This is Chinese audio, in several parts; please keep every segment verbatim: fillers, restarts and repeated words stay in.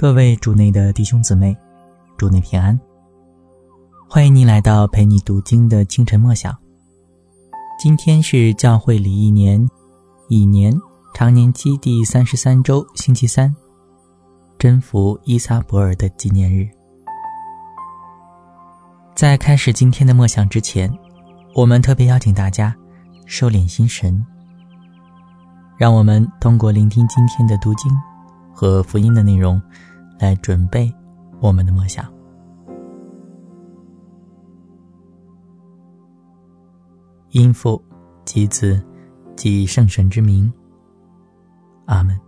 各位主内的弟兄姊妹，主内平安，欢迎您来到陪你读经的清晨默想。今天是教会里一年乙年常年期第三十三周星期三，真福伊撒伯尔的纪念日。在开始今天的默想之前，我们特别邀请大家收敛心神，让我们通过聆听今天的读经和福音的内容来准备我们的默想。因父及子及圣神之名，阿们。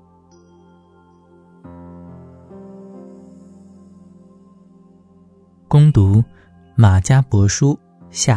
恭读马加伯书下。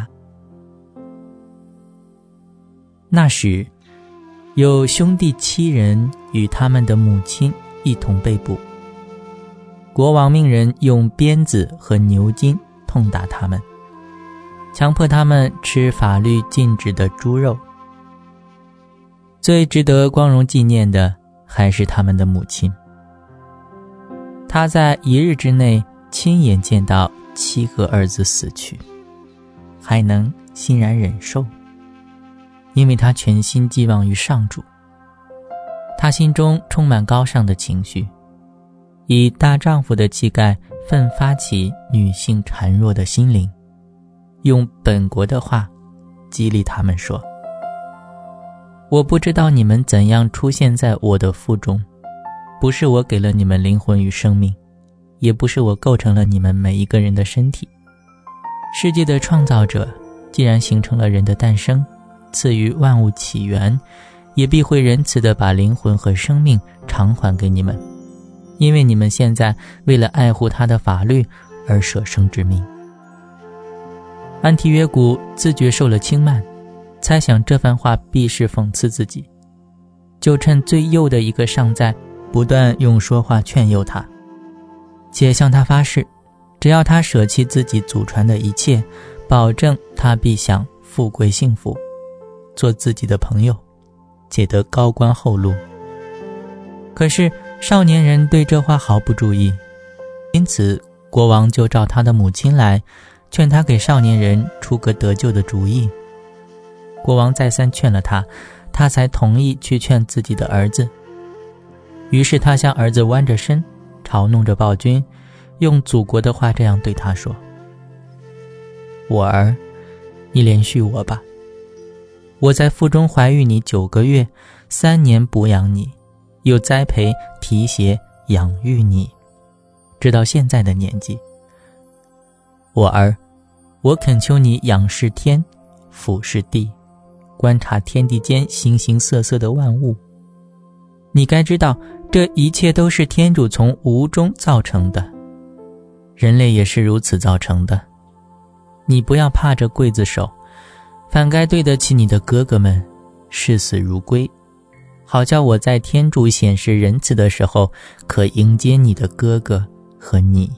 那时，有兄弟七人与他们的母亲一同被捕。国王命人用鞭子和牛筋痛打他们，强迫他们吃法律禁止的猪肉。最值得光荣纪念的还是他们的母亲。她在一日之内亲眼见到七个儿子死去，还能欣然忍受，因为她全心寄望于上主。她心中充满高尚的情绪，以大丈夫的气概奋发起女性孱弱的心灵，用本国的话激励他们说：我不知道你们怎样出现在我的腹中，不是我给了你们灵魂与生命，也不是我构成了你们每一个人的身体。世界的创造者既然形成了人的诞生，赐予万物起源，也必会仁慈地把灵魂和生命偿还给你们，因为你们现在为了爱护他的法律而舍生之命。安提约古自觉受了轻慢，猜想这番话必是讽刺自己，就趁最幼的一个尚在，不断用说话劝诱他，且向他发誓，只要他舍弃自己祖传的一切，保证他必享富贵幸福，做自己的朋友，且得高官厚禄。可是少年人对这话毫不注意，因此国王就召他的母亲来，劝他给少年人出个得救的主意。国王再三劝了他，他才同意去劝自己的儿子。于是他向儿子弯着身，嘲弄着暴君，用祖国的话这样对他说：我儿，你连续我吧，我在腹中怀育你九个月，三年哺养你，又栽培提携养育你，直到现在的年纪。我儿，我恳求你仰视天，俯视地，观察天地间形形色色的万物。你该知道，这一切都是天主从无中造成的，人类也是如此造成的。你不要怕这刽子手，反该对得起你的哥哥们，视死如归，好叫我在天主显示仁慈的时候，可迎接你的哥哥和你。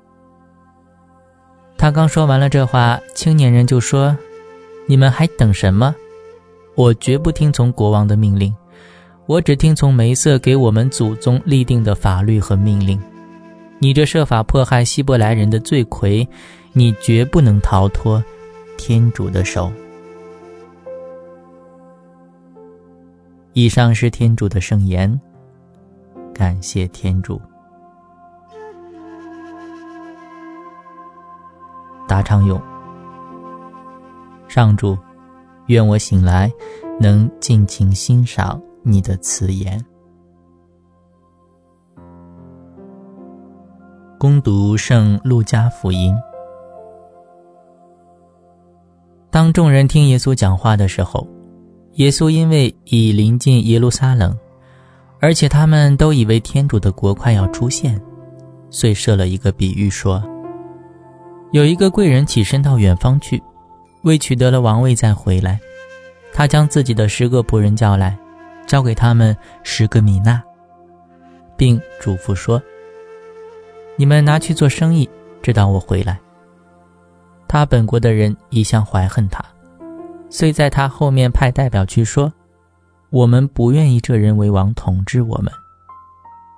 他刚说完了这话，青年人就说：你们还等什么？我绝不听从国王的命令，我只听从梅瑟给我们祖宗立定的法律和命令。你这设法迫害希伯来人的罪魁，你绝不能逃脱天主的手。以上是天主的圣言，感谢天主。答唱咏：上主，愿我醒来能尽情欣赏你的慈言。恭读圣路加福音。当众人听耶稣讲话的时候，耶稣因为已临近耶路撒冷，而且他们都以为天主的国快要出现，遂设了一个比喻说：有一个贵人起身到远方去，为取得了王位再回来，他将自己的十个仆人叫来，交给他们十个米纳，并嘱咐说：你们拿去做生意，直到我回来。他本国的人一向怀恨他，遂在他后面派代表去说：我们不愿意这人为王统治我们。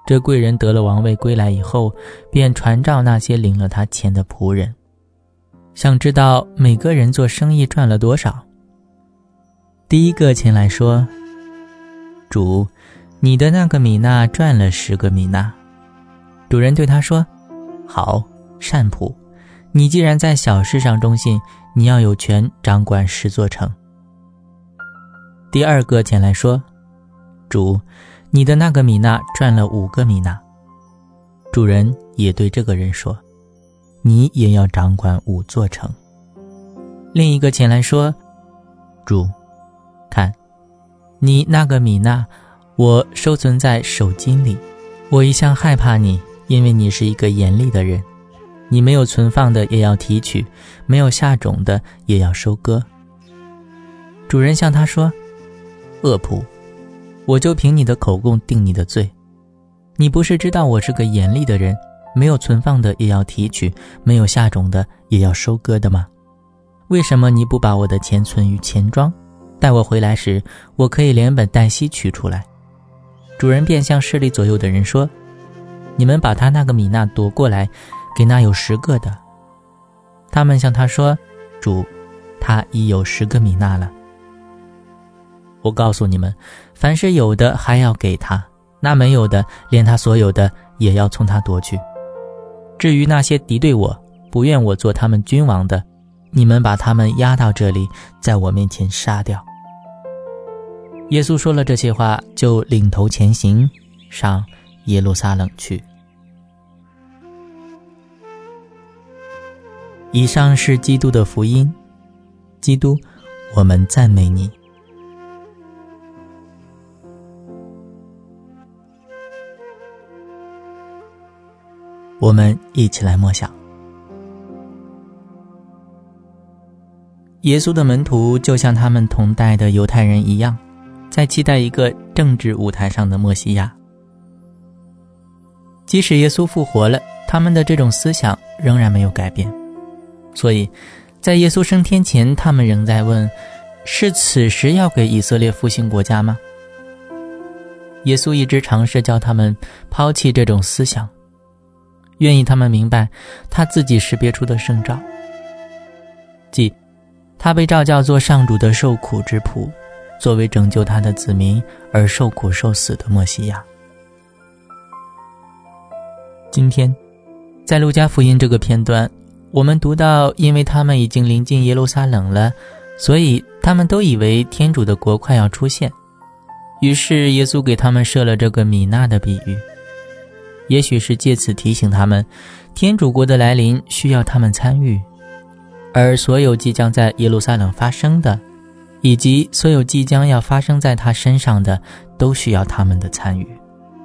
这贵人得了王位归来以后，便传召那些领了他钱的仆人，想知道每个人做生意赚了多少。第一个前来说，主，你的那个米纳赚了十个米纳。主人对他说，好，善仆，你既然在小事上忠信，你要有权掌管十座城。第二个前来说，主，你的那个米纳赚了五个米纳。主人也对这个人说，你也要掌管五座城。另一个前来说，主，看，你那个米纳我收存在手巾里，我一向害怕你，因为你是一个严厉的人，你没有存放的也要提取，没有下种的也要收割。主人向他说，恶仆，我就凭你的口供定你的罪。你不是知道我是个严厉的人，没有存放的也要提取，没有下种的也要收割的吗？为什么你不把我的钱存于钱庄，待我回来时，我可以连本带息取出来？主人便向势力左右的人说，你们把他那个米纳夺过来，给那有十个的。他们向他说，主，他已有十个米纳了。我告诉你们，凡是有的还要给他，那没有的，连他所有的也要从他夺去。至于那些敌对我，不愿我做他们君王的，你们把他们押到这里，在我面前杀掉。耶稣说了这些话，就领头前行，上耶路撒冷去。以上是基督的福音。基督，我们赞美你。我们一起来默想。耶稣的门徒就像他们同代的犹太人一样，在期待一个政治舞台上的默西亚。即使耶稣复活了，他们的这种思想仍然没有改变。所以在耶稣升天前，他们仍在问，是此时要给以色列复兴国家吗？耶稣一直尝试教他们抛弃这种思想，愿意他们明白他自己识别出的圣召，即他被召叫做上主的受苦之仆，作为拯救他的子民而受苦受死的默西亚。今天在路加福音这个片段，我们读到，因为他们已经临近耶路撒冷了，所以他们都以为天主的国快要出现，于是耶稣给他们设了这个米纳的比喻，也许是借此提醒他们，天主国的来临需要他们参与，而所有即将在耶路撒冷发生的，以及所有即将要发生在他身上的，都需要他们的参与。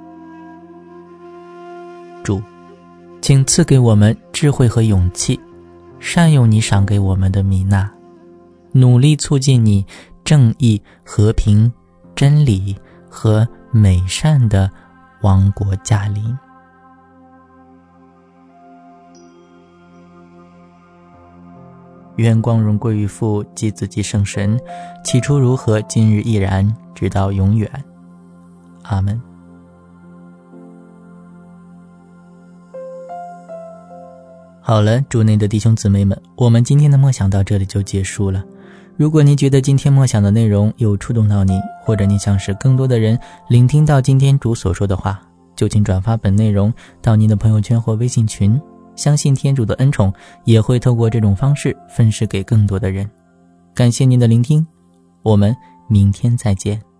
主，请赐给我们智慧和勇气，善用你赏给我们的米纳，努力促进你正义、和平、真理和美善的王国驾临。愿光荣归于父及子及圣神，起初如何，今日亦然，直到永远。阿们。好了，主内的弟兄姊妹们，我们今天的默想到这里就结束了。如果你觉得今天默想的内容有触动到你，或者你想使更多的人聆听到今天主所说的话，就请转发本内容到您的朋友圈或微信群，相信天主的恩宠也会透过这种方式分施给更多的人。感谢您的聆听，我们明天再见。